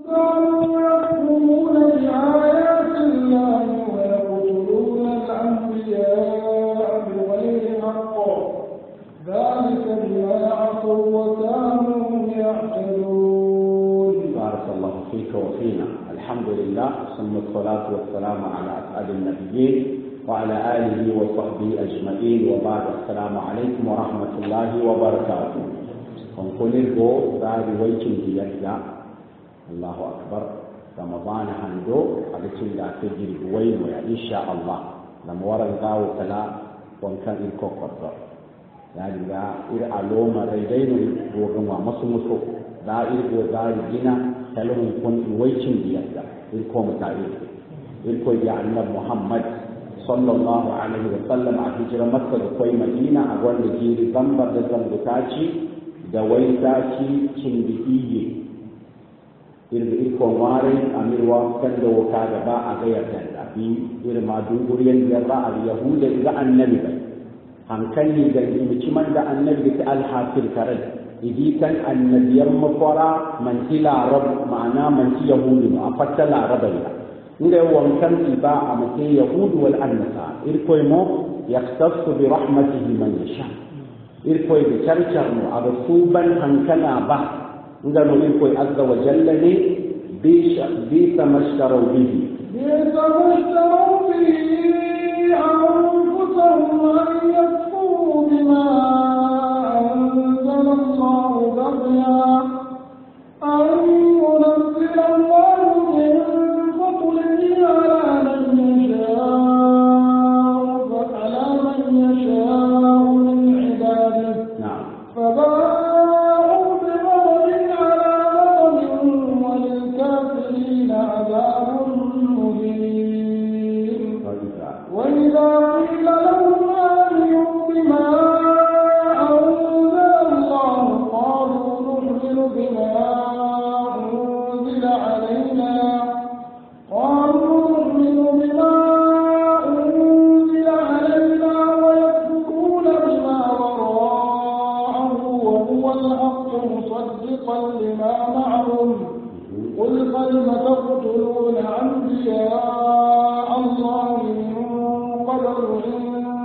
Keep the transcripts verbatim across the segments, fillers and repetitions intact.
يكفرون بآيات الله ويقتلون الأنبياء بغير حق ذلك بما عصوا وكانوا يعتدون. بارك الله فيك وفينا. الحمد لله ثم الصلاة والسلام على أسعد النبيين وعلى آله وصحبه أجمعين وبعد. السلام عليكم ورحمة الله وبركاته. ونقول لكم بعد ويكم ديالنا الله أكبر رمضان هندو أبتل لا تجري وين إن شاء الله لما ورا الغاو كلا وانكان إلكو قدر يعني لا إرعى لوم ريدين وغنوا مصمصو لا إرعى دار جنا تلهم كن ويكم ديالنا إلكو متعيد إلكو يعني محمد صلى الله عليه وسلم على هجرة مكة وكوي مدينة أقول لجيري ذنب ذنب بتاعي دويتاعي كندية إذا إلكم وارين أمير وكان لو كذا باء غير كذا بي إذا ما دورين جرا اليهود إذا النبي هم كان يجري بتشمن ده النبي الحاصل كرد إذا كان النبي مفرا من تلا رب معنا من يهود ما أفتلا ربنا إذا وكان إباء مثل يهود والأنصار إلكم مو يختص برحمته من يشاء إلكم بشرشرنا على صوبا هم كان با إذا إلكم عز وجل لي بيش بيس ما اشتروا به بيس ما اشتروا به أنفسهم أن يكفروا بما أنزل الله بغيا أن ينزل الله من فضله على من يشاء على من يشاء من عباده. نعم. فباءوا بغضب على غضب وللكافرين عذاب مهين. وإذا قيل لهم آمنوا بما أنزل الله قالوا نؤمن بما أنزل علينا قالوا نؤمن بما أنزل علينا ويكفرون بما وراءه وهو الحق مصدقا لما معهم قل فلم تقتلون أنبياء الله من قبل إن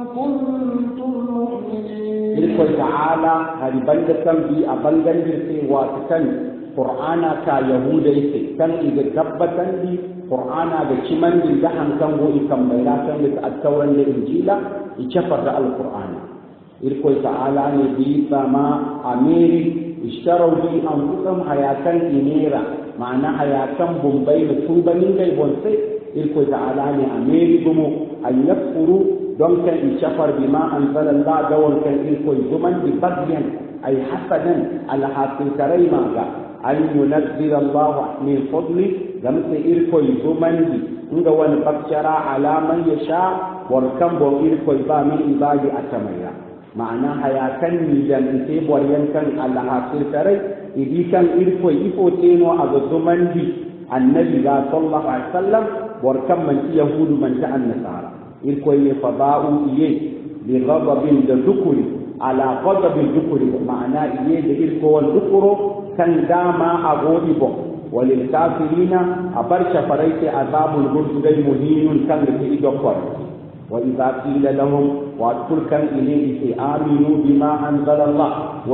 كنتم مؤمنين. إلكم تعالى هذه بلدة بي أبلغن بسي واتكن قرآنا كيهود يسي كان إذا كبتا لي قرآنا بشمن لدحن كان هو إكم بيراتا لتأتورا لإنجيلا يشفر القرآن. إلكم تعالى نبيث ما أميري اشتروا بي أنفسهم حياة إنيرا معنى حياة بمبي مكتوبة من غير بنسي. إلكم تعالى أميري بمو أن يكفروا دون كان يشفر بما أنزل الله دون كان إلكم زمن ببغيا أي حسدا على حاصل كريما أن ينزل الله من فضله لمس إلكم زمن دون بكشرا على من يشاء وركم بو إلكم با من إبادي أتميا معنى حياة ميزان إنتيب ورينكن على حاصل كري إذا كان إلكم إفوتينو أبو زمن دي النبي صلى الله عليه وسلم وركم من يهود من جاء النصارى إلكم يفضاؤوا إيه بغضب الذكر على غضب الذكر معناه إيه إلكم والذكر كان داما أغوئبه وللكافرين أبرش فريت عذاب الغرب مهين كان في دكتور. وإذا قيل لهم وأذكر كان إليه آمنوا بما أنزل الله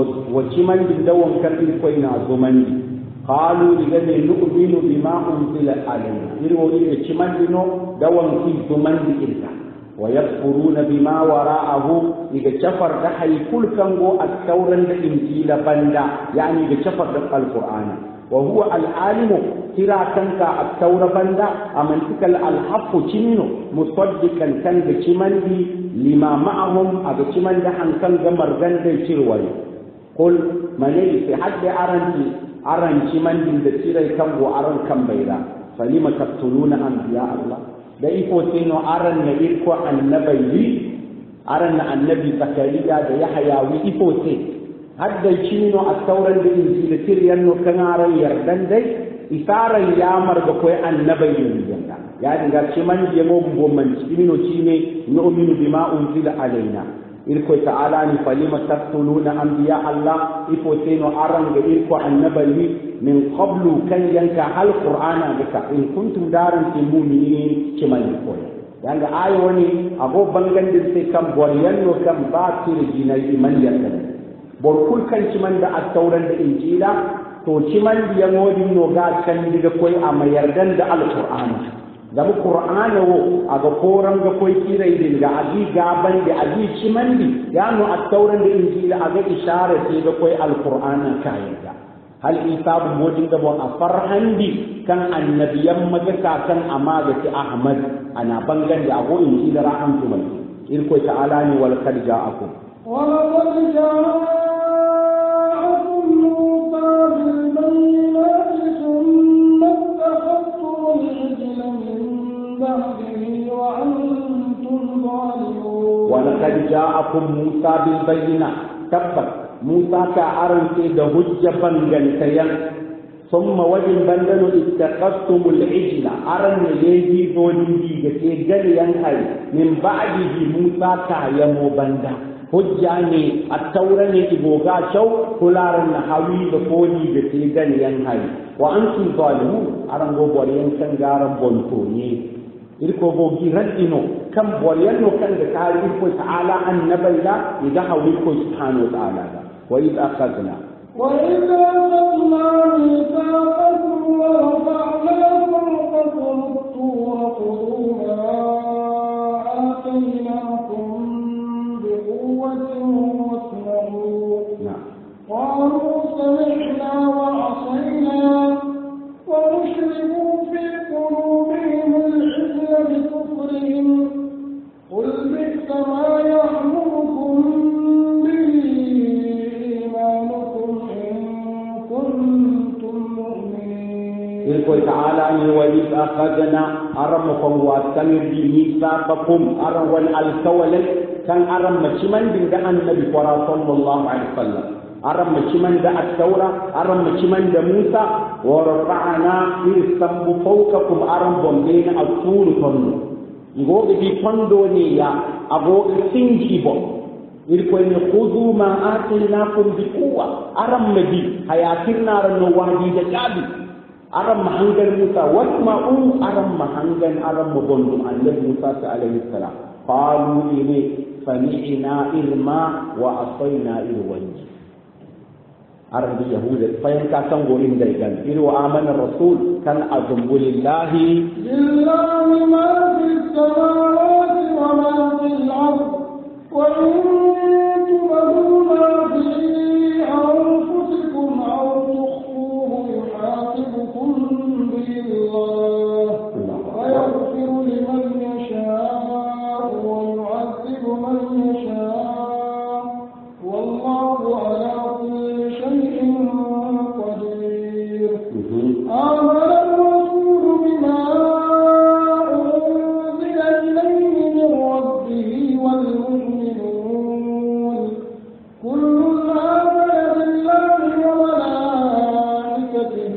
وشمن بالدوم كان إلكم زمني قالوا لجد نؤمن بما أنزل علينا إلو إلو شمن بنو دوم في زمن إلك ويكفرون بما وراءه إذا شفر دحي كل كنغو التورا الإنجيل بندا يعني إذا شفر دحي القرآن وهو العالم ترى كنك التورا بندا أمنتك الحق شمنو مصدقا كنك شمن لما معهم أبا شمن دحن كنك مرغن دي شروي قل مني في حد أرنتي أرن شمن دي ترى كنغو أرن كم بيرا فلما تقتلون أنبياء الله da iko sai no aran na irko annabi aran na annabi zakariya da yahya wi iko sai hadda chino a tauran da injila tiryan no kan aran yardan dai isaran yamar ga koy annabi yanda ya dinga ci man je mo bo man chino chine no minu bima unzila alaina irko ta'ala ni falima taqtuluna anbiya Allah ifo seno aranga irko annabali min qablu kan yanka hal qur'ana bika in kuntum daran mu'minin kiman ko yanga ayo woni ago bangandir sai kan boryanno kan ba tire jinai iman yakan borkul kan kiman da at-tauran da injila to kiman da yangodi no ga kan diga koy a mayardan da al-qur'ana zama qur'ana wo aga koran ga koy kirai din ga abi gaban da abi kiman di yano at-tauran da injila aga isharar sai ga koy al-qur'ana kayan hal isabu modin da bon a farhandi kan annabiyan magaka kan amaga ti ahmad ana bangan da ago in ila rahmatu mai irko ta'ala ni wal qad ja'akum wa laqad ja'akum musa bil bayyinati thumma akhadtum al-ijla min ba'dihi wa antum zalimun wa laqad ja'akum musa bil bayyinati tabbat Musa ka arance da hujja bangantayan summa wajin bandano ittaqastumul ijla aran ne yayi godin di ga ke galiyan hari min ba'dihi Musa ka yamo banda hujja ne at-taura ne iboga chau kularan na hawi da kodi ga ke galiyan hari wa antum zalimun aran go boriyan kan garan bonto ne irko go giradino kan boriyan no kan da kari ko ta'ala annabaila idan hawi ko subhanahu wa ta'ala وإذ أخذنا وإذ أخذنا ميثاقكم ورفعنا فوقكم الطور خذوا ما آتيناكم بقوة واسمعوا قالوا سمعنا وعصينا وأشربوا في قلوبهم العجل بكفرهم قل بئس ما يأمركم irko ta'ala ni wa iz akhadna aramakum wa tamdi mithaqakum aram wal alkawal kan aram maciman din da annabi sallallahu alaihi wasallam aram maciman da at-taura aram maciman da Musa wa rafa'na irsambu fawqakum aram bombena at-tur tondo igo bi tondo ne ya ago singi bo irko ne khudhu ma atinakum bi quwwa aram madi hayatirna ran wadi da kabi aram mahangan Musa wasma'u aram mahangan aram mabondu annabi Musa alaihi salam qalu ini sami'na irma wa asayna irwanji aram bi yahuda fayan ka san gorin dai gan iru amana rasul kan azumbulillahi lillahi ma fis samawati wa ma fil ard wa in tubdu ma fi anfusikum aw يحاسبكم به الله ويغفر لمن يشاء ويعذب من يشاء والله على كل شيء قدير آمن الرسول بما أنزل إليه من ربه والمؤمنون كل آمن بالله وملائكته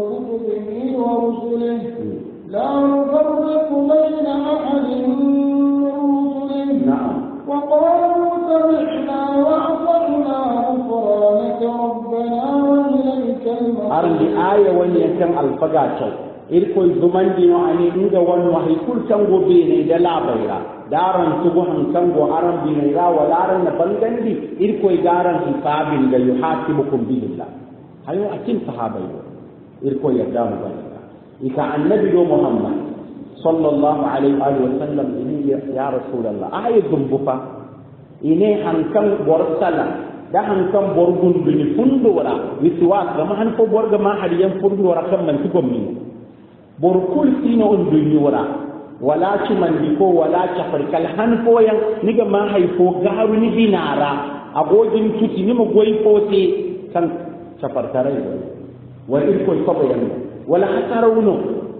ورسله لا نفرق بين أحد من رسله وقالوا سمعنا وأطعنا غفرانك ربنا وإليك المصير أرني آية ونيكم الفقاتل إلكو الزمن دينو أني إنجا ونوحي كل تنغو بيني دلا بيرا دارن سبوحن تنغو أرن بيني را ولارن نفنغن دي إلكو إدارن حسابين دا يحاسبكم به الله هل أكين صحابي irko yadda mu bane ika annabi do muhammad sallallahu alaihi wa sallam ini ya rasulullah ayi dumbufa ine hankan borsala da hankan borgun bini fundora wisiwa kama han ko borga ma hadiyan fundora kan man tikom ni borkul tino on dunyora wala ci man di ko wala ci farkal han ko yan niga ma haifo garu ni dinara agogin tuti ni mo goyi fote kan chafartare wa irko sabayan wala hatarawno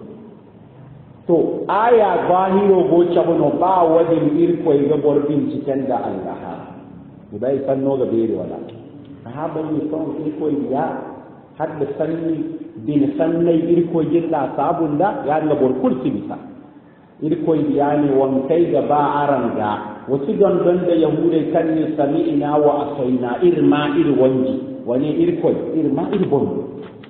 to aya zahiro go chabono ba wadin irko ga borbin cikin da Allah bai sanno ga bere wala sahaba ni son irko ya hadda sanni bin sannai irko jilla sabunda ya ga borkul sibisa irko ya ne wan kai ga ba aranga wasu don don da yahudai kan ne sami'ina wa asaina irma ir wanji wani irkoi irma ir bondo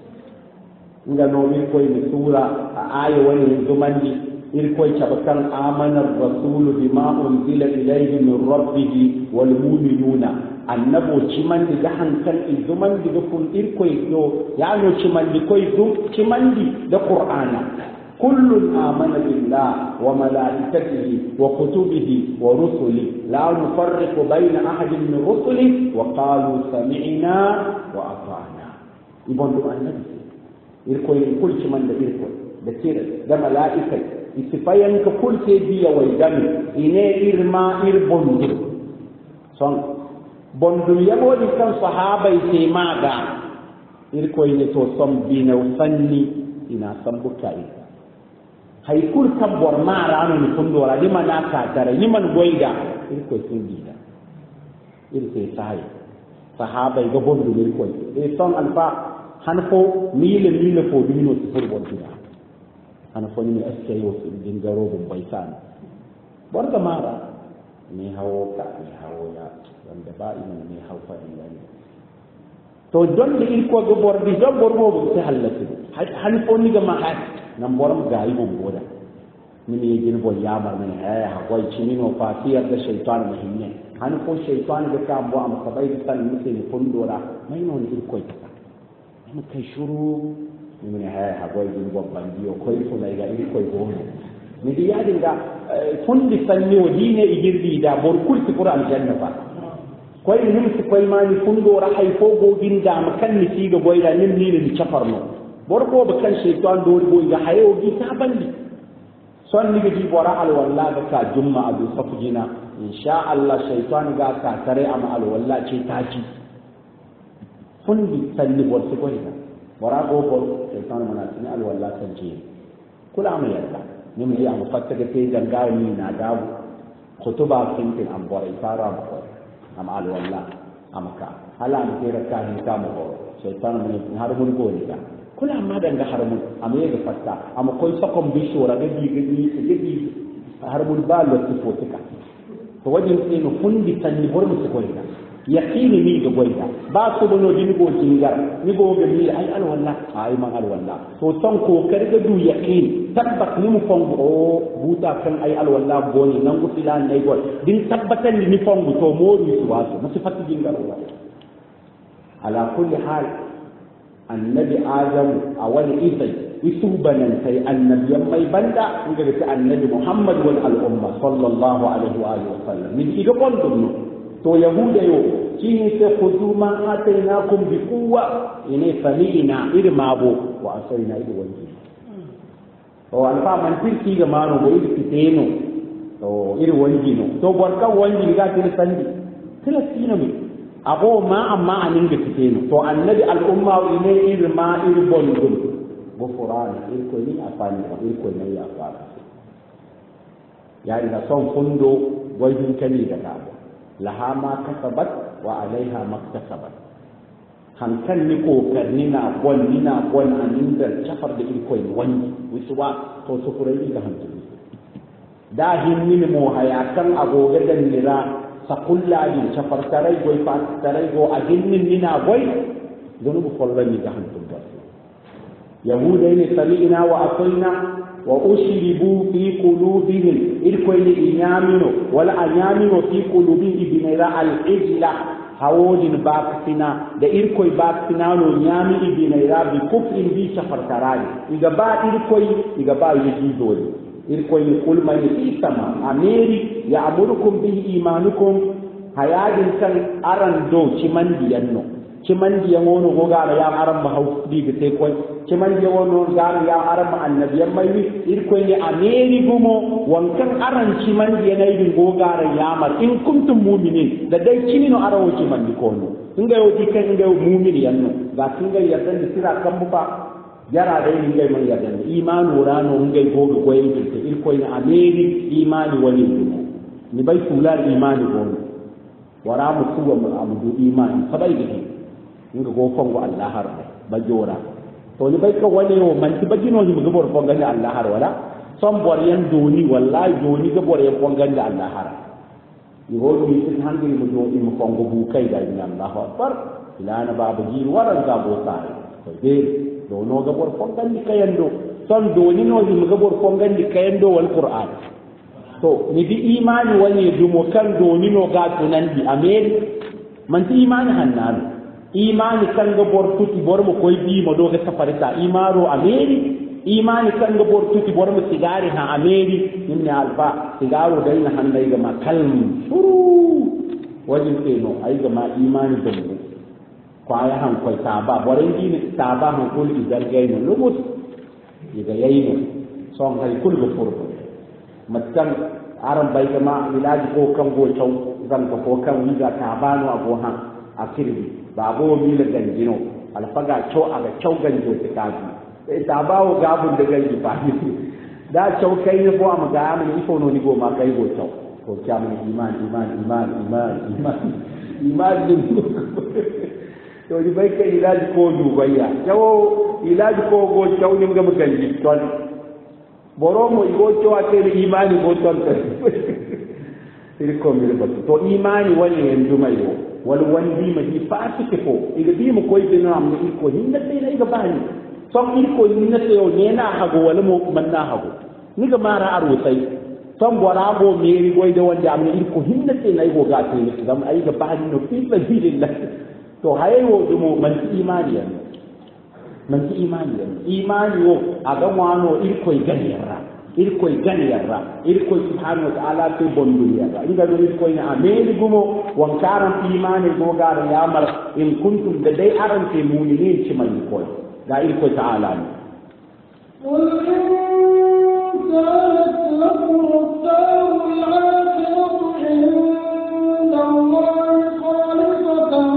nga no irkoi ni sura a aya wani zumandi irkoi cabakan amana rasulu bima unzila ilayhi min rabbih wal mu'minuna annabo cimandi da hankan izumandi da kun irkoi yo ya no cimandi koi dum cimandi da qur'ana kullun amana billah wa malaikatihi wa kutubihi wa rusuli la nufarriqu bayna ahadin min rusuli wa qalu sami'na wa ata'na ibon do annabi irkoi kul cimanda irkoi da kira da malaikai isifayan ka kulke biya wai gami ine irma ir bondu son bondu yabo di kan sahabai te maga ir ko ine to som bina fanni ina sambukai hay kul kam bor mara no ni kundora di manaka tare ni man goida ir ko sindida ir ke sai sahabai ga bondu ir ko e son alfa hanfo mile mile fo dino sifur bondu ana foni ni aske yo din garo bum baisan borga mara ni hawo ka ni hawo ya wanda ba ina ni hawfa illa ni to don da il ko go bordi do borbo bu ta halatu han foni ga ma ha nan boram gayi bum boda ni ne jin bo ya mar ne ha ha koy chinino fasiyar da shaytan muhimme han ko shaytan ga ka bo am sabai san mutin kundora mai non il ko ta mun kai shuru ni ha ha boy din babban biyo koy so nay ga iri koy go ni di yadin ga fundi sanni o dine igirdi da bor kulti qur'an janna fa koy nim si koy mani fundo ra hay fo go din da makan ni siga boy da nim ni ni chafarno bor ko ba kan shaytan do boy ga hayo gi ta bandi son ni gi bora al walla ga ka jumma adu safjina insha Allah shaytan ga ka tare am al walla ce taji fundi sanni bor si koy da wara go bol shaytan mana tini al walla tanje kula mu yalla ni mu ya mufattaka te ganga ni na dawo khutuba kintin am bore fara ba am al walla amaka hala mu tera ka ni ka mu go shaytan mun har mun go ni ka kula ma danga har mun am ye ga fatta am koy sakom bi shora ga bi ga ni ga bi har mun ba lo tifotika to wajin ni no fundi tanni bor mu ko ina yaqini ni ga goida ba ko bono dini go jingar ni go ga ni ay al walla ay man al walla to ton ko karga du yaqin tabbat ni mu fongo o buta kan ay al walla boni nan go filan nay gol din tabbatan ni fongo to modi suwaso musu fatti jingar wa ala kulli hal annabi adam awal idai isubanan sai annabi mai banda inga ga annabi muhammad wal al umma sallallahu alaihi wa alihi wasallam min iga bondum to yahuda yo shine sai khudu ma atainakum bi quwwa ine fami'ina irmabo wa asaina ido wanki to alfa man tirki ga mano go ido kiteno to iri wanki no to borka wanki ga tin sandi tilasina mi abo ma amma anin ga kiteno to annabi al umma ine irma irbondum go qur'an irko ni afani irko ne ya fara ya ina son fundo wajin kani da ka laha ma kasabat wa alaiha maktasabat han kan ni ko karni na gon ni na gon anin da chafar da iko ni wani wisuwa to su kurai ga hantu da hin ni mo haya kan agoga da nira sakulla din chafar tarai goy fa tarai go agin ni na goy donu bu follani ga hantu da yahuda ne sami'na wa asaina wa ushribu fi qulubihim irkoyni inyamino wala anyamino fi qulubihim ibnira al-ijla hawodin baktina da irkoy baktina no nyami ibnira bi kufrin bi safartarani iga ba irkoy iga ba yiji dole irkoy ni kulma ni isama ameri ya amurukum bi imanukum hayadin kan aran do cimandiyanno cimandiyan wono gogara ya aran ba hawdi bi te koy ciman jawono garu ya arama annabiyan mai irko ne ameri gumo wankan aran ciman je nay din gogara yamar in kuntum mu'minin da dai cinino arawo ciman di kono inga yodi kan inga mu'min yanno ga kinga yardan da sira kan buba yara dai inga man yardan imanu rano inga gogo goyen da irko ne ameri imani wani gumo ni bai fular imani gono wara mu tuwa mu amudu imani sabai gidi inga go fongo Allah har bajora to ni bai ka wani yo man ti bagino ni mu gor fonga ni Allah har wala son bor yan doni wallahi doni ga bor yan fonga ni Allah har يقول لي تهندي مجوء مفونغ بوكاي دا الله أكبر إلى أنا باب جيل ورا زابو تاري فدير دونو غبور فونغان دي كايندو son doni no di magabor fongan di kayendo wal qur'an to ni bi imani wani dumo kan doni no ga tunan di amen man ti imani hannan imani kan gabor tuti bor mo koy bi mo do ga safarita imaro ameri imani kan gabor tuti bor mo sigari ha ameri inna alfa sigaro dai na handai ga ma kalm shuru wajin ke no ai ga ma imani dumo kwaya han koy taba boren di taba han kul idar gay no lumut iga yayno son hay kullu furbu matan aran bayga ma ilaji ko kan go taw zan ko kan wiga tabano ago han akirbi babo mi la ganjino alfaga taw aga taw ganjo tikaji e tabawo gabun da ganji ba da taw kai ne ko am ga am ni ko no ni go ma kai go taw ko kyamu iman iman iman iman iman iman din to di bai kai ilaji ko dubayya jawo ilaji ko go jaw nim ga maganji ton boro mo go to ate imani go ton ta iri ko mi ba to imani wani yanzu mai yo wal wandi ma di fasike ko iga bi mo koy dina am ni ko hinna sai na iga bani son ni ko hinna sai yo ne na hago wala mo man na hago ni ga mara aro sai son bora go meri goy da wanda am ni ko hinna sai na igo ga sai ni zam ai ga bani no fi sabilillah to hayo dumo man imani yan man imani yan imani wo aga wano irko ganiyarra irko ganiyarra irko subhanahu wa ta'ala te bondu yarra inga do irko ina ameli gumo wan karam imani go gar yamal in kuntum da dai aran te mu'minin ci man ko da irko ta'ala ni qul in kanat lakum ad-darul akhiratu inda allahi khalisatan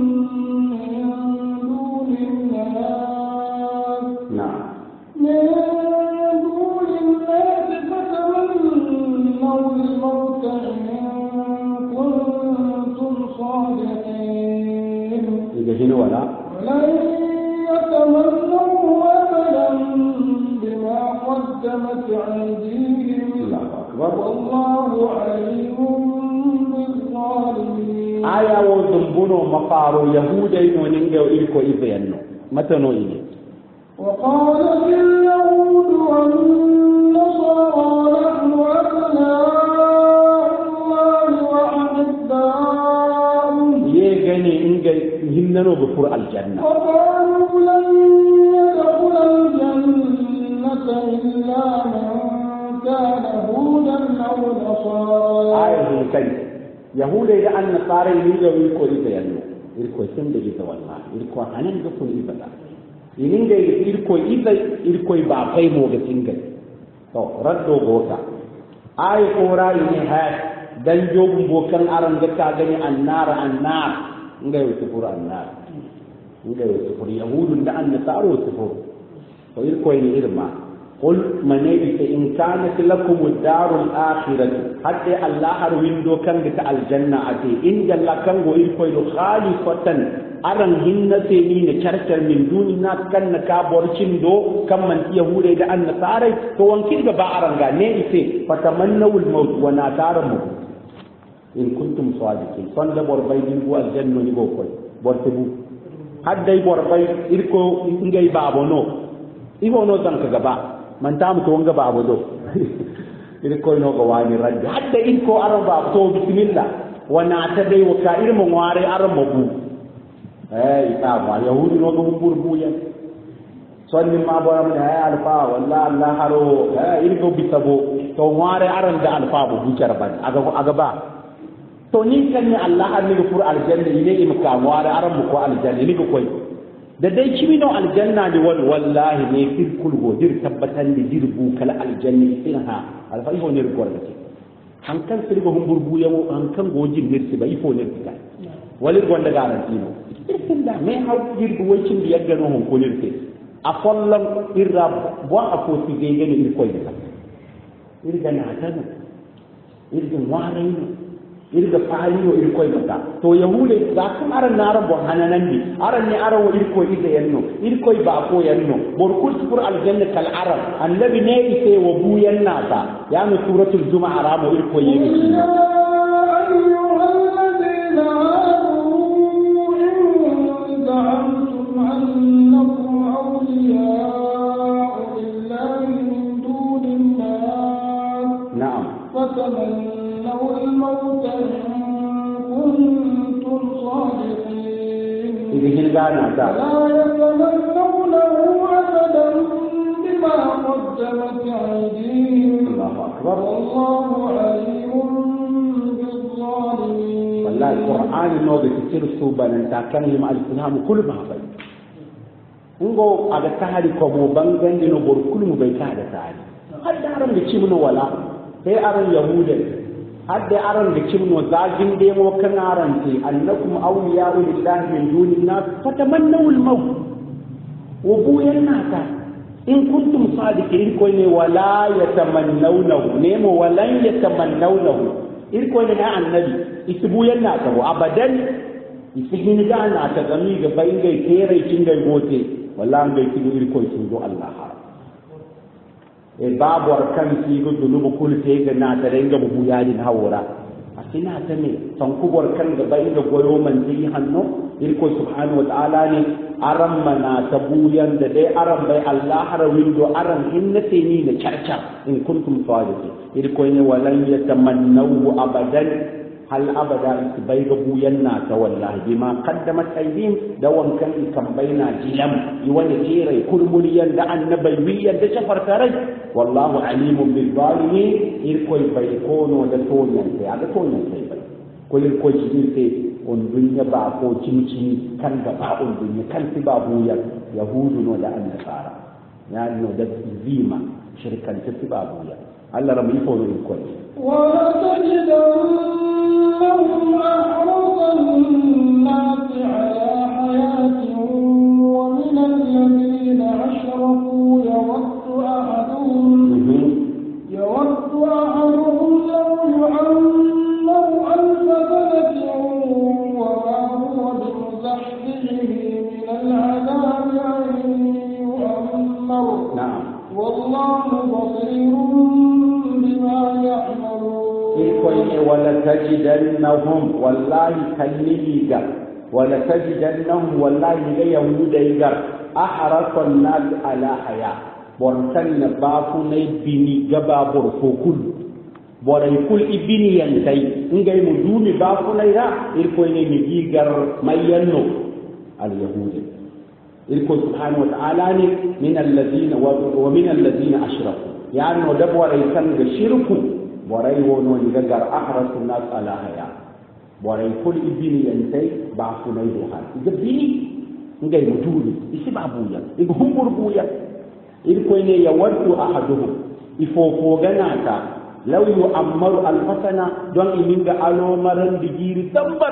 ولا ولن يتمنوا أبدا بما قدمت أيديهم والله عليم بالظالمين آية وذنبونو مقارو يهودا وننجو إلكو إذيانو متى نوئي وقالت اليهود والنصارى نحن أبناء الله وأحباؤه يغني إنجي هننو بفور الجنة وقالوا لن يدخل الجنة إلا من كان هودا أو نصارى آية الكريم يهودا إذا أن نصارى ينجو إلكو إذيانو إلكو سند إذا والله إلكو هنن دفن إذا ininga irko izai irko ba kai mo ga tingai to raddo gota ay qora ini ha dan jogum bokan aran ga ta gani annar annar ngai wuce qura annar ngai wuce qura yahudun da an nasaro wuce qura to irko ini irma qul manaybi in kanat lakum ad-darul akhirah hatta allah har windo kan ga aljanna ate in jalla kan go irko do khalifatan aran hinna sai ni ne charchar min duni na kan na ka borcin do kan man yahude da an nasarai to wankin ga ba aran ga ne ite fatamannawul maut wa na taramu in kuntum sadiqin son da borbay din bu aljanna ni go koy borte bu haddai borbay irko ngai babo no ibo no tan ka gaba man tam to wanga babo do irko no go wani radda hadda irko aran ba to bismillah wa na ta dai wa ka irmo ware aran mabu eh ita ba yahudi no gum burbuya sonni ma bo am ne alfa walla allah haro eh irgo bitabo to ware aran da alfa bu bucar ban aga aga ba to ni kan ni allah har ni fur aljanna ni ne ka ware aran mu ko aljanna ni ko koy da dai kimi no aljanna ni wal wallahi ne fil kul godir tabbatan di dirbu kala aljanna sinha alfa ifo ne ko da han kan sirgo hum burbuya mo han kan gojin nirsi ba ifo ne ka walir gonda garanti no irtinda me haw jirgu wacin da yagga no hon kolirte a follan irra bo a ko ti ge gani ir koy da irga na tanu irga warai no irga fali no ir koy mata to yahude da kan aran naran bo hananan ni aran ni aran wo ir koy ida yanno ir koy ba ko yanno bor kultur aljanna kal arab annabi ne ite wo bu yanna ta ya no suratul jumaa ramo ir koy yi تمنوا الموت إن كنتم صادقين ولا يتمنونه أبدا بما قدمت أيديهم والله عليم بالظالمين. والله القرآن نوع كثير سوبا نتاكلم على الإسلام كل ما بين. ngo aga tahari ko mo bangandi no bor kulmu bay taada taari hadda aran de cimno wala be aran yahude hadda aran de cimno zagin de mo kan aran ti annakum awliya'u lillahi min dunin nas fatamannaw al-maut wa buyanata in kuntum sadiqin ko ne wala yatamannawnahu ne mo walan yatamannawnahu ir ko ne annabi isbuyanna ta abadan isigini da na ta gami ga bayin gai tere kin gai gote wallahi bai kinu iri ko sun zo Allah ha e babu arkan ki go dunubu kulte ga na ta renga bu yadin hawara asina ta ne san kubor kan ga bayin ga goyo man ji hanno iri ko subhanahu wa ta'ala ne aram mana tabuyan da dai aram bai Allah harawin do aram hinnate ni da charchar in kuntum sadiqin iri ko ne walan yatamannahu abadan hal abada bai ga buyan na ta wallahi bima qaddamat aydin da wankan kan baina jilam yi wani jere kulmuliyan da annabai wiyan da shafartarai wallahu alimun bil zalimin ir koy bai kono da tonan sai aga tonan sai bai ko ir koy ci sai on dunya ba ko cimci kan ga ba on dunya kan ti ba buyan yahudu no da annasara ya no da zima shirkan ti ba buyan Allah rabi ko ir koy ولتجدنهم أحرص الناس على حياة ومن الذين أشركوا يود أحدهم يود أحدهم لو يعمر ألف سنة وما هو بمزحزحه من العذاب أن يؤمر والله بصير بما يعملون. ولا تجدنهم والله كالنبيك ولا تجدنهم والله يهود يجر أحرص الناس على حياة ورسلن بافني بني جبا برفو كل ورأي كل إبني ينتهي إنجاي مدومي بافني را إلكويني نجيجر مينو اليهود إلكو سبحانه وتعالى من الذين ومن الذين أشركوا يعني ودبوا ريسان شركوا borai wono ni gagar ahrasu nas ala haya borai kul ibini yantai ba ku nay do ha ga bini ngai mutuli isi ba buya igo humbur buya il ko ne ya wadu ahaduhum ifo ko ganata law yu'ammaru alfasana don iminga alo maran digiri dambar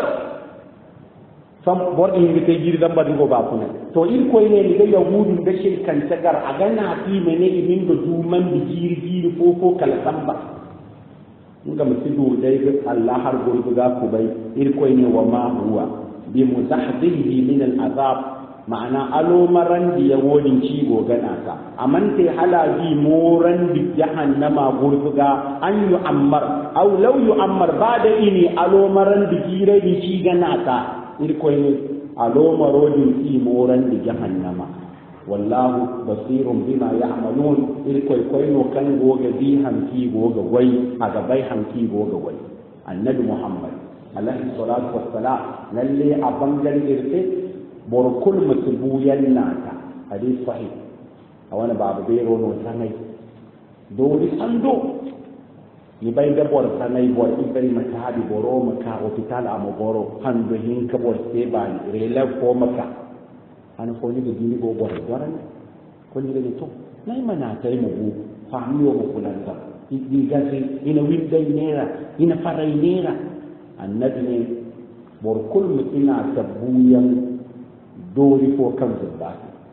sam bor in ga digiri dambar go ba ku ne to il ko ne ni ga yahudu da shirkan tagar agana fi mene iminga duman digiri digiri fofo kala dambar nga masidu dai Allah har gurgu ga ku bai irkoi ne wa ma huwa bi muzahdihi min al-azab ma'ana alo maran di yawodin ci go gana ka aman te halaji moran di jahannama gurgu ga an yu ammar aw law yu ammar bada ini alo maran di jire di ci gana ka irkoi ne alo marodin ci moran di jahannama wallahu basirun bima ya'malun ilkoy koy no kan goga bi hanki goga wai aga bai hanki goga wai annabi muhammad alaihi salatu wassalam lalle a bangal irte bor kul mutbu yannata hadith sahih a wani babu bai rono sanai dori ando ni bai da bor sanai bor ibari matabi boro maka hospital amo boro hando hin ka bor seba rela ko maka ana ko ni gidi go bor doran ko ni gidi to nay mana tay mo bu famio mo kulan da di gasi ina winda nera ina farai nera annabi ne bor kul mutina tabuyan dori fo kan zubba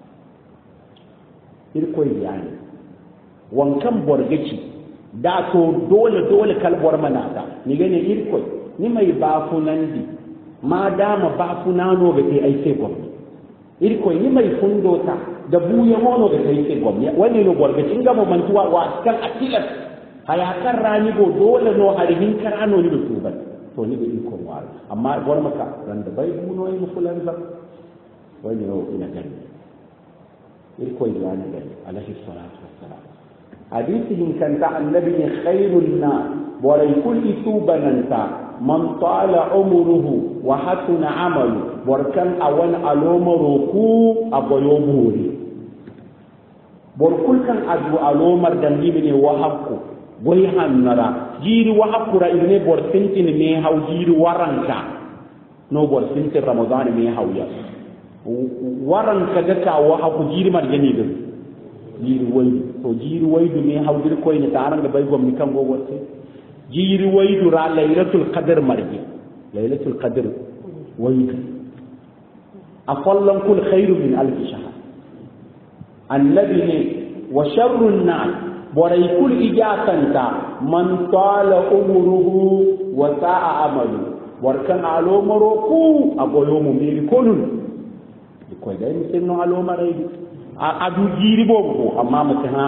ir ko yani wankan borgaci da to dole dole kalbor manata ni gane ir ko ni mai bafunandi ma dama bafunano ga kai ai sai gwamnati irko ni mai fundota da buya mono da kai ke gwamnati wani no gorgacin gama mantuwa wa kan akilas hayakan rani go dole no harihin karano ni da tuban to ni da iko wal amma gor maka ran da bai buno yi musulan za wani no ina gani irko ya ne gani alaihi salatu wassalam hadithin kan ta annabi khairun nas boray kul itubananta man tala umruhu wa hasuna amalu borkan awan alomaro ku aboyo buri borkul kan adu alomar dambi ne wahabku goy hannara jiri wahabkura ibne bortintin me haw jiri waranka no bortintin ramadan me hawya waranka ga ka wahabku jiri marjani ga jiri waydu to jiri waydu me haw dir koy ne taranga bay gomni kan go wotte jiri waydu ra laylatul qadr marji laylatul qadr waydu afallan kul khairu min alf shahr النبي وشر الناس بري كل إجاسة من طال عمره وساء عمله وركن على مروكو أبو يوم ميري كلن يقول ده مسلم على مريض أدو جيري بوكو أمامتها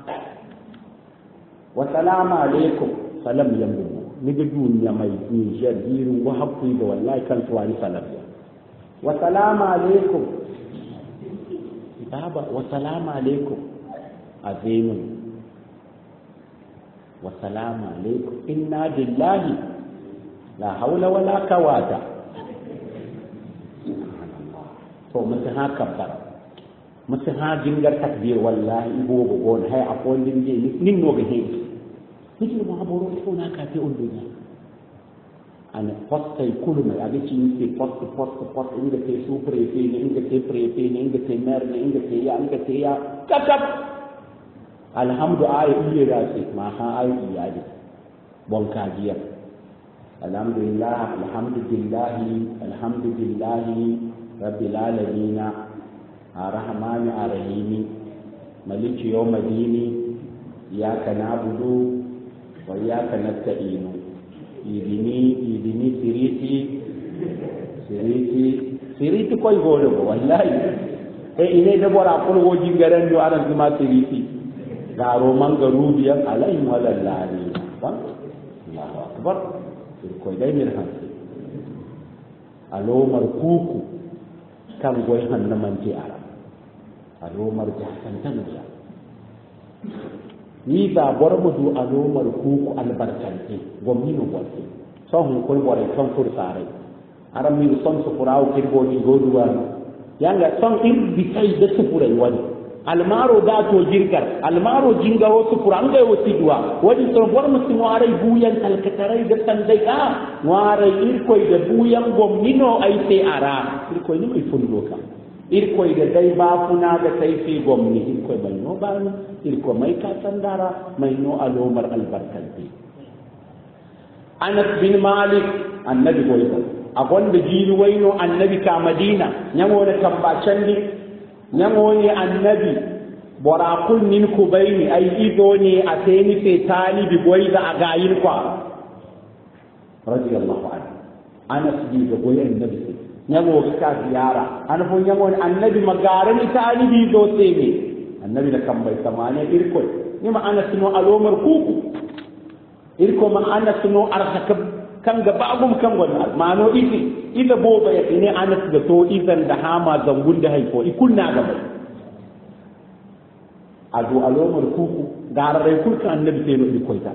والسلام عليكم سلام يمبو نجدون يا مي نيجر جيرو وحقي ده والله كان سوالي سلام والسلام عليكم baba wa salamu alaikum azimun wa salamu alaikum inna lillahi la haula wala quwwata to musu haka bar musu ha jingar takbir wallahi ibo gon hay afon din je nin no ga he niki ma boro ko na ka te on dunya ana posta ikulu mai agaci yake posta posta posta inda ke su prefe ne inda ke prefe ne inda ke mer ne inda ke ya inda ke ya kakap alhamdu ayi iya da ce ma ha ayi iya da bon kajiya alhamdulillah alhamdulillah alhamdulillah rabbil alamin arrahman arrahim maliki yawmiddin iyyaka na'budu wa iyyaka nasta'in idini idini siriti siriti siriti koy golo wallahi e ine de bora ko wo jingaren do aran ma siriti garo manga rubiya alai walallani ba Allahu akbar koy dai mir han alo mar kuku kan goy han na manti ara alo mar jahsan tan ya ni ba borbo du alomar kuku albarkante gomni no botte so hun koy bore son fur sare aram mi son so furaw kirgo ni goduwa yanga son ir bitay de supurai wani almaro da to jirgar almaro jinga wo supura ngai wo tidwa wadi so bor musimo arai buyan alkatarai da sandai ka warai ir koy de buyan gomni no ai sai ara ir koy ni koy fundoka irkoy da dai ba kuna da taifi gomni irkoy mai no ba irko mai ka sandara mai no alomar albarkanti Anas bin Malik annabi goyta agon da jini waino annabi ka Madina nyamo da kambacan ni nyamo ni annabi borakul nin kubaini ai ido ne a teni fe talibi goyda a gayin kwa radiyallahu anhu Anas bi da goyen annabi nyamo ka ziyara an fo nyamo annabi magarani talibi do teme annabi da kan bai samane irko ni ma ana suno alomar kuku irko ma ana suno arhaka kan ga bagum kan wannan mano idi ida boba ya ne ana da to idan da hama zangun da haifo ikunna ga bai adu alomar kuku gararai kulka annabi sai no irko ta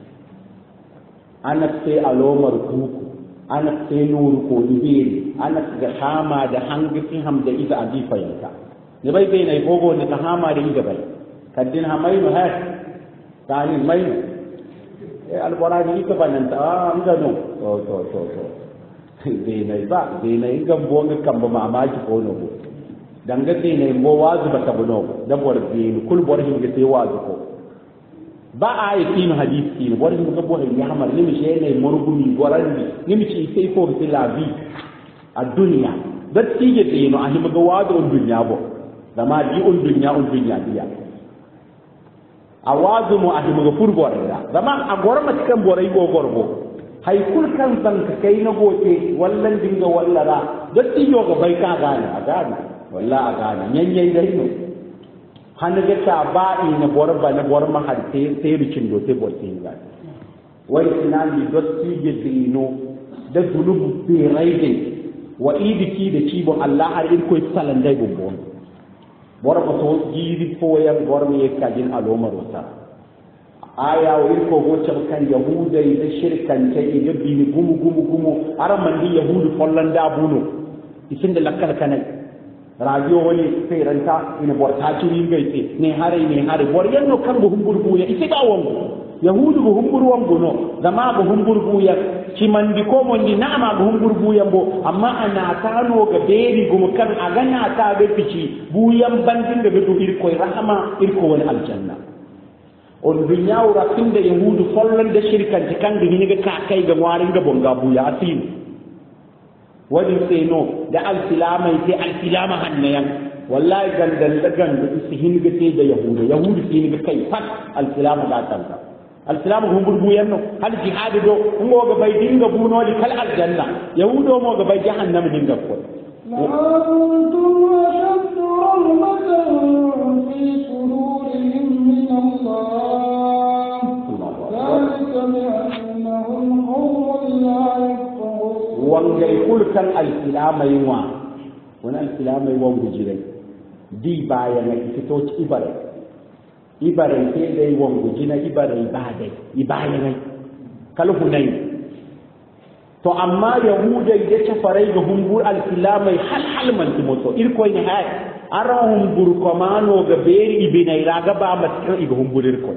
ana sai alomar kuku ana sai nuru ko libiri ana ga hama da hangifin hamda ida adifayinka ne bai bai nai gogo ne ta hama da ida bai kaddin hamainu ha tani mai e alqurani ita banan ta an ga no to to to to dai nai ba dai nai gambo ga kamba mamaki ko no danga dai nai mo wazu ba tabuno da bor din kul bor hin ga sai wazu ko ba a yi tin hadisi ne bor hin ga bor ya hamar ni mi she ne murgumi gorandi ni mi ci sai ko bi labi a duniya da tige dai no ahima ga wado dunya bo zama ji un dunya un dunya biya awazu mu ahima ga furbo da zama a gorma cikan borai go gorbo hay kul kan san ka kai na gote wallan dinga wallara da tijo ga bai ka gane a gane walla a gane yanyan dai no hanaga ta ba'i na borba na borma har sai sai rikin do sai botin ga wai sinani do tige dino da dulubu bi raide wa idiki da cibo Allah har in koy salan dai gumbo bor ba to jiri foyan bor mi kajin alomar wata aya wa irko goce kan yahudai da shirkan ta ida bi gumu gumu gumu aran man di yahudu follan da buno isin da lakkar kanai radio wani sai ranta ina borta turi gaite ne hare ne hare bor yanno kan bu humburbu ya isi ba wongo yahudu bu humburu wango no zama bu humburbu ya cimandi ko mondi nama bu humburbu yambo amma ana tano ga beri gum kan agana ta be fici buyan bandin da be do irko rahama irko wal aljanna on dunyawo rakin da yahudu follan da shirkan ta kan gini ga ka kai ga warin ga bonga buya asin wani sai no da alsilama sai alsilama hannayan wallahi gandan da gandu su hinga sai da yahudu yahudu sai hinga kai fat alsilama da tanta alsilama hum burbu yanno hal jihad do ngo ga bay dinga buno li kal aljanna yahudu mo ga bay jahannam dinga ko لأنتم أشد رهبة في صدورهم من الله ذلك بأنهم قوم لا يفقهون wanga يقول كان السلام يوا وانا السلام يوا بجري دي بايا ما يفتوش إبرة إبرة كده يوا بجنا إبرة إبادة إبادة كله ناي to amma yahuda da ta farai ga humbur al-islamai hal hal man timoto irko ne hay ara humbur komano ga beri ibinai raga ba matkar iga humbur irko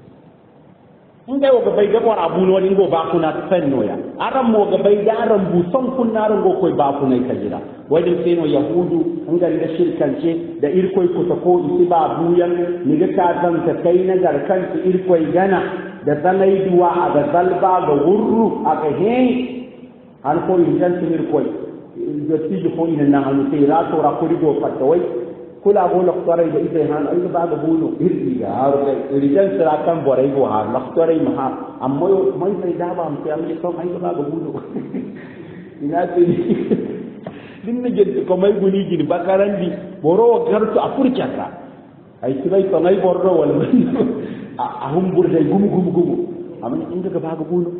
inda ga bai ga bora abuno ni go ba kuna fenno ya ara mo ga bai daran bu son kunna ran go koi ba kuna kajira wadin seno yahudu inda da shirkance da irko ko ta ko isi ba buyan ni ga ta dan ta kai na garkan irko gana da sanai duwa a ga zalba ga wurru a ga he an ko injan tinir koy do tiji ko ina na anu tira to ra ko do fatta way kula go la tore da ite han ay ba ga bulu hirdi ga har ga rijan sira kan borai go har la tore ma ha amma yo mai sai da ba am sai am ko ay ba ga bulu ina ti din ne je ko mai guni gini bakarandi boro gartu afurkata ay sibai to ngai borro wal a humbur dai gumu gumu gumu amma inda ga ba ga bulu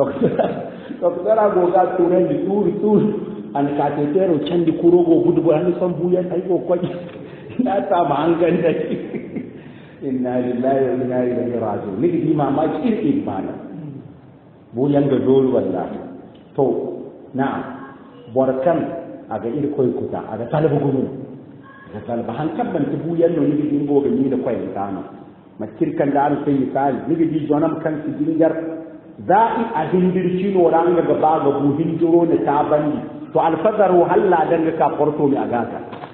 doktora goga turen di turi turi an ka te tero candi kurogo gudu bo an son buyan ay ko ko na ta ma an ganda inna lillahi wa inna ilaihi raji'un ni di mama ci ibana buyan ga dolu wallahi to na borkan aga ir koy kuta aga talabu gumu aga talaba han kabban ti buyan no ni di ngo ga ni da koy tano ma kirkan da an sai misali ni di jonam kan ci dingar da'i a hindirci no ranga ga baga bu hindiro ne ta bandi to alfadar halla dan ga ka porto mi agata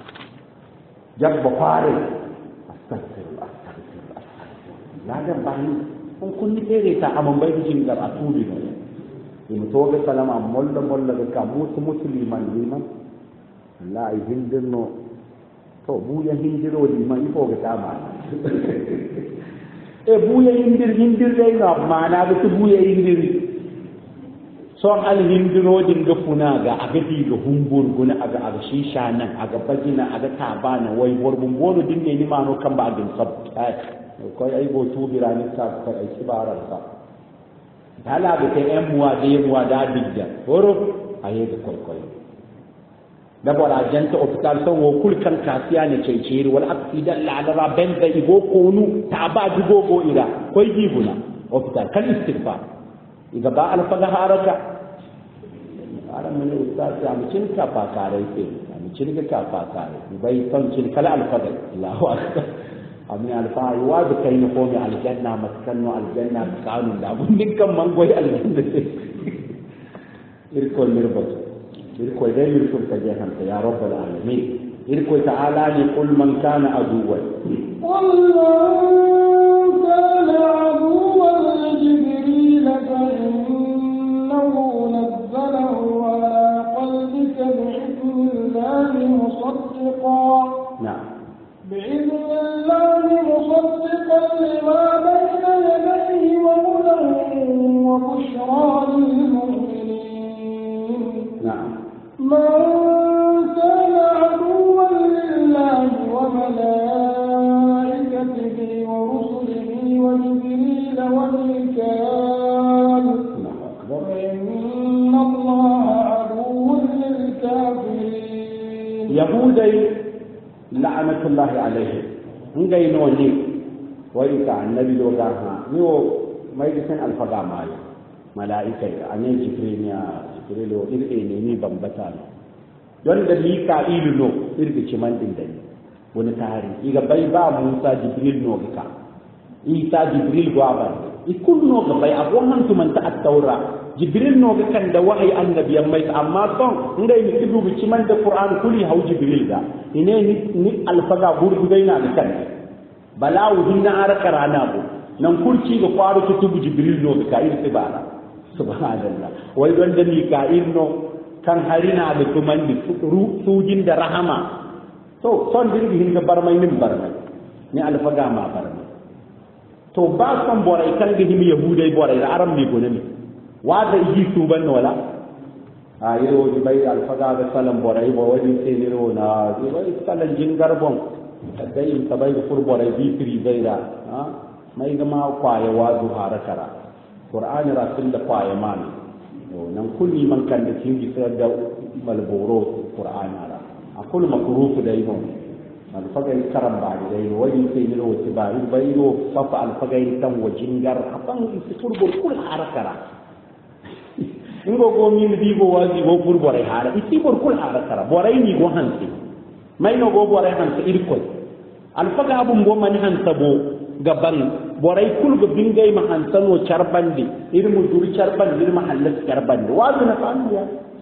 jabba fare astaghfirullah astaghfirullah la da bani kun kunni tere ta amon bai jin ga atubi ne in to ga salama molla molla ga ka musu musliman liman la ai hindirno to bu ya hindiro liman iko ga ta ma e buya hindir hindir dai na mana da su buya hindir so al hindiro din ga funa ga agadi ga humbur guna aga aga shisha nan aga bajina aga tabana wai worbun bono din ne ni mano kan ba din sab ko ai go tu birani ta ko ai kibarar sa dala ga kai en muwa da muwa da digga horo aye ga koi koi da bora janta hospital so wo kul kan kasiya ne ce ciri wal accident la ala ben da igo konu ta ba dugo go ira koi gibuna hospital kan istighfar iga ba al faga haraka ara mun ustaz ya mutun ka fa kare ke mutun ka fa kare bai san cin kala al faga Allahu akbar amin al fa wa da kai ne ko mi al janna maskanno al janna kanun da mun dukkan man goyi al janna irko mirbatu إلكو داير يرسل تجاهل يا رب العالمين إلكو تعالى لقل من كان عدوا قل من كان عدوا لجبريل فإنه نزله على قلبك بإذن الله مصدقا نعم بإذن الله مصدقا لما بين يديه وهدى وبشرى للمؤمنين نعم من كان عدوا لله وملائكته ورسله وجبريل وميكال فإن الله عدو للكافرين يهودي لعنة الله عليه نجي نوني wai ka annabi do ga ha ni o mai gisan alfaga mai malaika ane jibril ya jibril o irke ne ni bambata no don da mika'ilu no irke ciman din dai wani tari iga bai ba musa jibril no ga isa jibril go aban ikun no ga bai abun hantu man ta at-taura jibril no ga kan da wahayi annabiyan mai amma son ngai ni kidu bi ciman da qur'an kuli hau jibril da ine ni ni alfaga burdu dai na da kan balawu dinna araka rana bu nan kurci ga faru tubu jibril no ga kai sai bara subhanallah wai don da mika'il no kan harina da tuman di sujin da rahama to son dirgi hinga barmai nin barmai ni alfaga ma barmai to ba son borai kan ga himi yahudai borai da aram ne gone ne wa da yi su ban wala a yiro di bai alfaga da salam borai bo wani sai ne ro na di bai salan jin garbon dai in tabai da fur borai bi firi zaira ha mai ga ma kwaye wa zuhara kara qur'ani rasul da kwaye man nan kulli man kan da kingi sai da malboro qur'ani ara akul makrufu da yimo alfagai karam ba da yimo wani sai ne ro ti ba bai ro safa alfagai tan wajin gar afan isfur bol kul harakara ingo go min di go wazi go fur bore hara isi bor kul harakara borai ni go hanti mai no go bore hanti irko alfaga abun go man hanta bo gaban borai kul go bingay ma hansano charbandi irmu duri charbandi irma halat charbandi wazi na famiya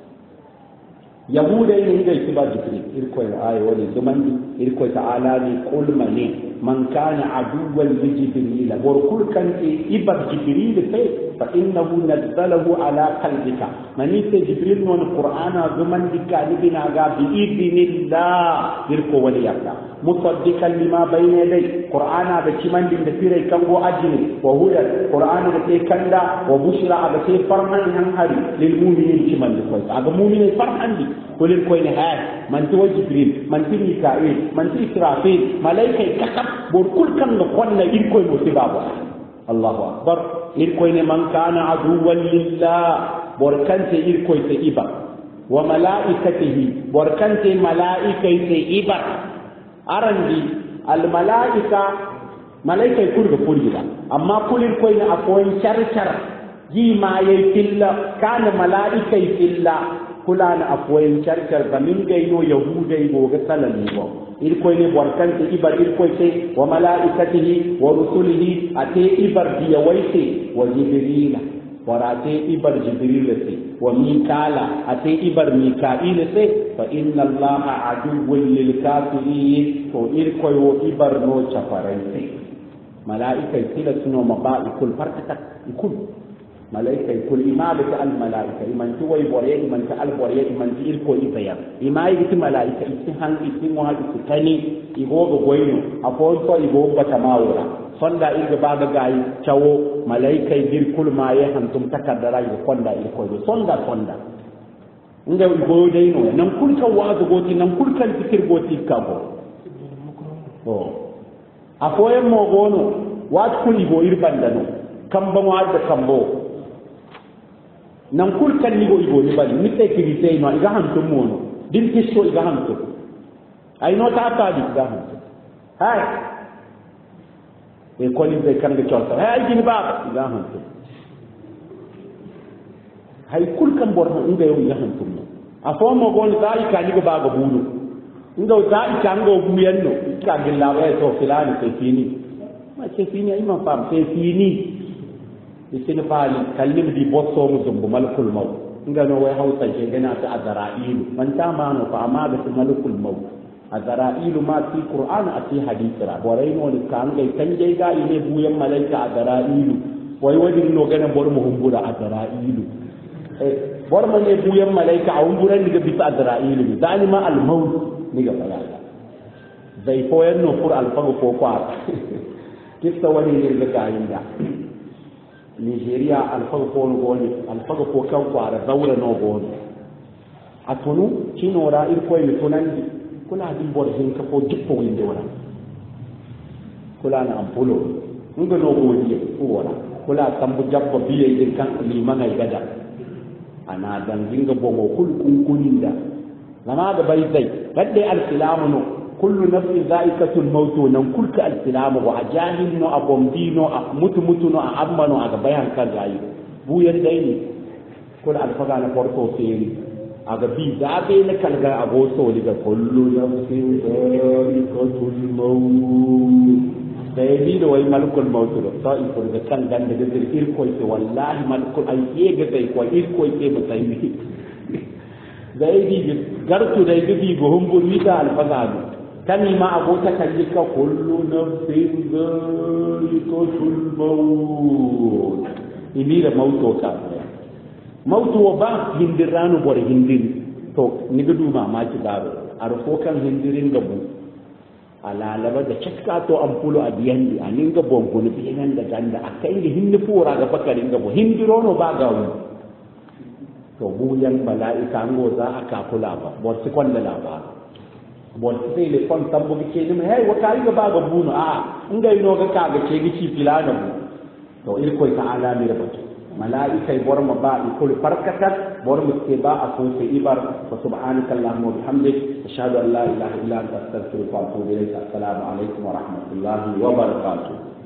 yahuda ne da kiba jibril irko ay wali duman irko ta'ala ni qul mani man kana aduwwan li jibril bor kul kan ibar jibril sai fa innahu nazzalahu ala qalbika mani sai jibril non qur'ana duman dikani bina ga bi idnillah irko wali yakka musaddiqan lima bayna yaday qur'ana da kiman din da firai kan go ajini wa huwa qur'ana da sai kanda wa bushra da sai farhan han hari lil mu'minin kiman da kai aga mu'minin farhan di kulil koyne ha man ti jibril man ti mika'il man ti israfil malaika kakab bor kul kan no konna ir koy mo tibabu allahu akbar ir koyne man kana aduwwan lillah bor kante ir koy te iba wa malaikatihi bor kante malaikai te iba arandi al malaika malaikai kul ga kulida amma kulir koyne akoy char char ji ma yai filla kana malaikai filla kula na afoyin charkar da min gaino yahudai go ga salani go il koy ne borkan te ibar il koy te wa malaikatihi wa rusulihi ate ibar diya waite wa jibril wa ate ibar jibril te wa mikala ate ibar mika'il te fa inna allaha aduwwun lil kafirin to il koy wo ibar no chafarante malaikai tila suno mabai kul farkata ikul malaika kul imadu al malaika iman tu way bore iman ta al bore iman ti il ko ibaya imai ti malaika ti han ti mo ha ti tani igo go goyno afon to igo bata mawura sonda ilga baga gayi chawo malaika dir kul ma ya hantum takaddara igo konda il ko sonda sonda nga igo dai no nan kul ka wazo goti nan kul kan fikir goti kabo oh afoyen mo gono wat kul igo irbandano kamba mo adda kambo nan kul kan ni go igo ni bali ni te kiri te no iga han to mono din kisso iga han to ay no ta ta di iga han to hay e ko ni be kan ga chota hay jini ba iga han to hay kul kan bor han inga yo iga han to a fo mo gon ta i ka ni go ba go bulu inga ta i kan go buyen no ka gilla wa to filani te fini ma te fini ay ma fam te fini isin fali kallim di bosso mu zumbu malakul maut ngano way hausa je gana ta azra'ilu man ta mano fa amma ga malakul maut azra'ilu ma fi qur'an ati hadith ra boray no ni kan ga kan je ga ile buyan malaika azra'ilu way wadin no gana bor mu humbura azra'ilu eh bor man ne buyan malaika a humburan diga bi azra'ilu zalima al maut ni ga fala zai foyan no fur al fago ko kwa kissa wani ne ga inda Nigeria alfaga ko no goni alfaga ko kan kwara zawra no goni atunu kinora ir koy mi tunandi kula din bor hin ka ko jippo winde wala kula na ampulo ngo no godi ko wala kula tambu jabbo biye din kan liman ay gada ana dan dinga bongo kul kun kuninda lama da bai zai gadde al-islamu no kullu nafsin za'iqatul maut nan kulka al-silama wa ajahil no abombino a mutu mutu no a ammano a bayan kan rayu buyan dai ne ko da alfaga na farko sai aga bi zabe na kalga abo so liga kullu nafsin za'iqatul maut sai bi da wai malakul maut do sai ko da kan dan da zai irko ce wallahi malakul ai yega sai ko irko ce mutai zai bi gartu da bi go humbu mita alfaga kani ma abota kallika kullu nafsin dha'iqatul maut imira mauto ka mauto ba hindiranu bor hindir to ni gudu ma ma ci garo arfo kan hindirin gabu alalaba da cakka to ampulo abiyandi anin ga bongo ni binan da ganda akai da hinni fura ga bakarin gabu hindirono ba gawo to buyan mala'ika ngo za aka kula ba bor su kwanda labar bon sai le kon tambo bi ke ni hay wa kai ga ba ga bunu a ngai no ga ka ga ke gici filana bu to il koy ta'ala mi rabatu malaika bor ma ba il koy farkatat bor mu ke ba a ko sai ibar fa subhanaka allahumma wa bihamdik ashhadu an la ilaha illa anta astaghfiruka wa atubu ilayk assalamu alaikum wa rahmatullahi wa barakatuh